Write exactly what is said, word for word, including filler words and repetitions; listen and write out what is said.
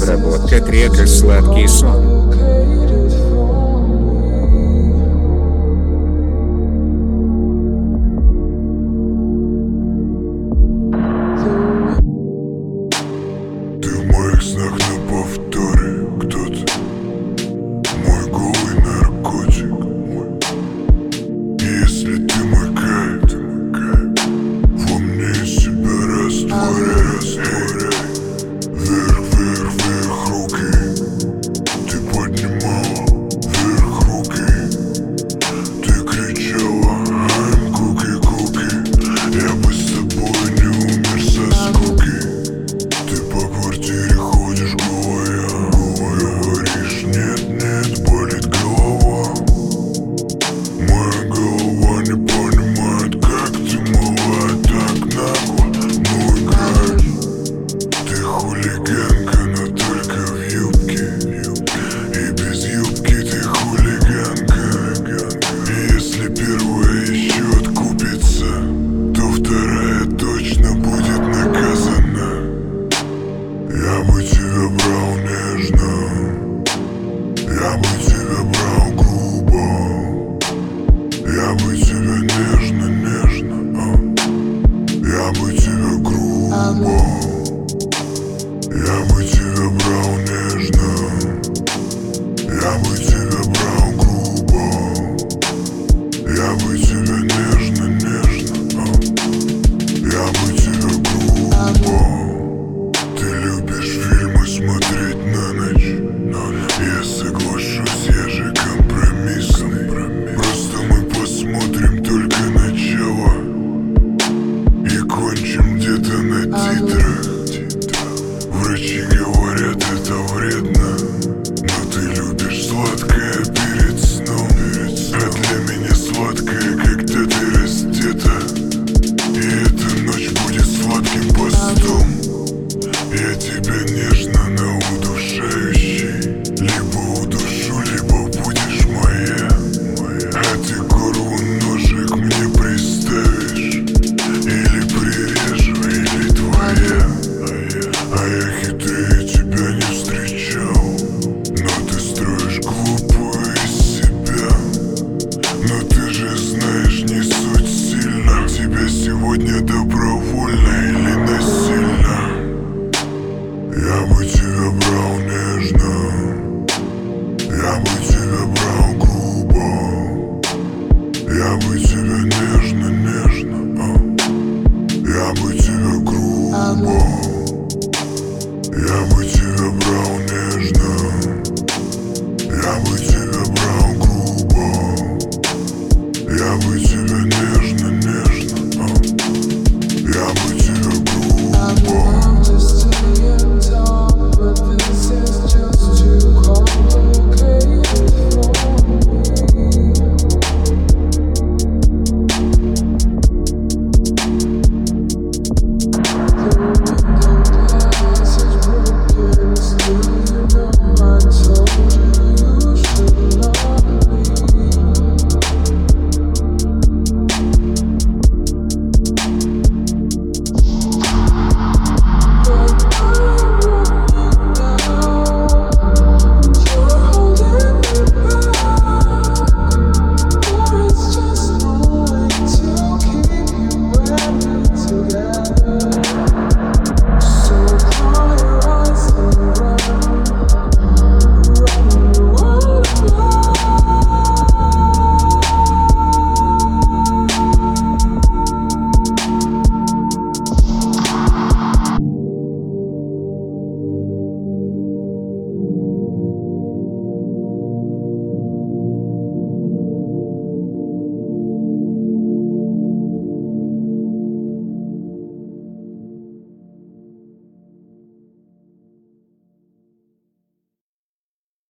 Разработка трека «Сладкий сон». Ты в моих снах на повторе, кто-то, мой голый наркотик, мой. Если ты мой кайф, во мне из себя растворяй, растворяй. Вверх, вверх, вверх руки, ты поднимала вверх руки. Ты кричала I'm cookie, cookie. Я бы с тобой не умер со скуки. Ты по квартире ходишь голая, говоришь нет, нет, болит голова. Моя голова не понимает, как ты могла так нагло, ну играешь. Ты хулиганка, но только в юбке, и без юбки ты хулиганка. И если первая еще откупится, то вторая точно будет наказана. Я бы тебя брал нежно, я бы тебя брал грубо, я бы тебя нежно, нежно, а? Я бы тебя грубо, я бы тебя брал нежно, я бы тебя брал грубо, я бы тебя нежно, нежно, а? Я бы тебя грубо. Ты любишь фильмы смотреть на ночь, я соглашусь, я же компромиссный. Просто мы посмотрим только начало и кончим где-то на титрах. Врачи говорят, это вредно, но ты любишь сладкое перед сном. А для меня сладкое, когда ты раздета, и эта ночь будет сладким постом. Я тебя нежно, но удушающий, либо удушу, либо будешь моя. А ты горлу ножик мне приставишь, или прирежу, или твоя. А я хитрее тебя не встречал, но ты строишь глупую из себя. Но ты же знаешь, не суть сильно, тебя сегодня добровольно или насильно. Я бы тебя брал нежно, я бы тебя брал грубо, я бы тебя нежно, нежно, а? Я бы тебя грубо, я бы тебя